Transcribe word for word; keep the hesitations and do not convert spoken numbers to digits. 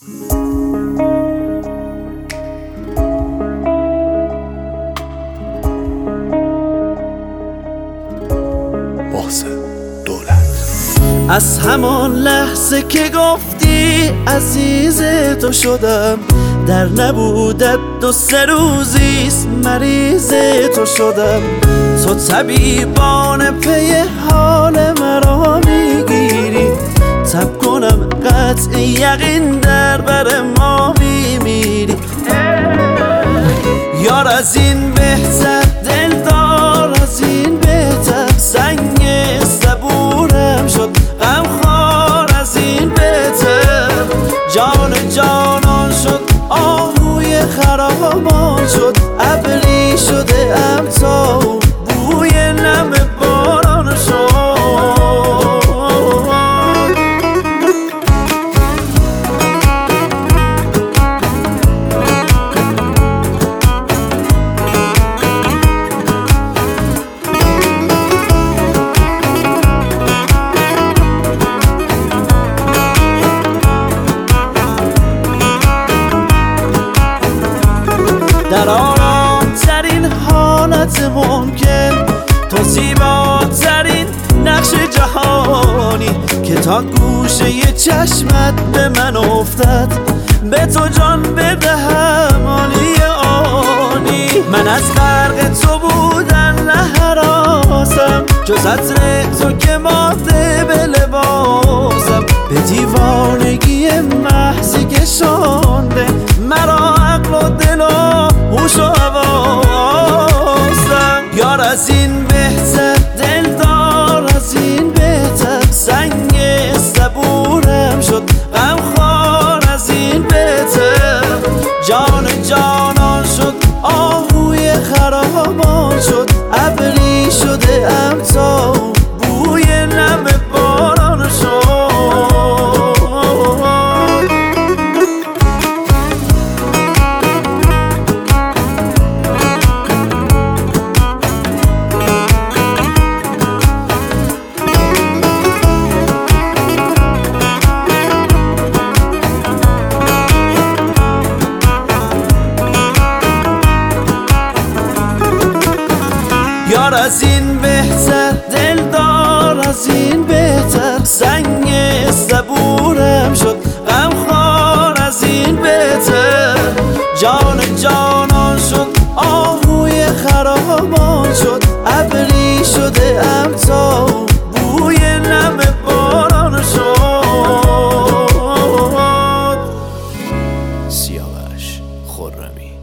از همان لحظه که گفتی عزیز تو شدم، در نبودت دو سه روزیست مریض تو شدم. تو طبیبان پی حال مرا میگیری، تب کنم قطع یقین در بر ما میمیری. یار از این بهتر دلدار، از این بهتر سنگ صبورم شد غمخوار، از این بهتر جان جانان شد آهوی خرامان شد. ابری شده ام تا بوی نم باران شد. در آرامترین حالت ممکن تو زیباترین نقش جهانی که تا گوشه چشمت به من افتد، به تو جان بدهم آنی آنی. من از غرق تو بودن نهراسم، جز عطر تو که ماده به لباسم. به دیوانگی محضی کشانده مرا عقل و دل و هوش و حواسم. یار از این بهتر دلدار، از این بهتر سنگ صبورم شد غمخوار، از این بهتر جان جانان شد آهوی خرامان شد. ابری شده ام تا بوی نم باران شد. یار از این بهتر دلدار، از این بهتر سنگ صبورم شد غمخوار، از این بهتر جان جانان شد آهوی خرامان شد. ابری شده ام تا بوی نم باران شد. سیاوش خرمی.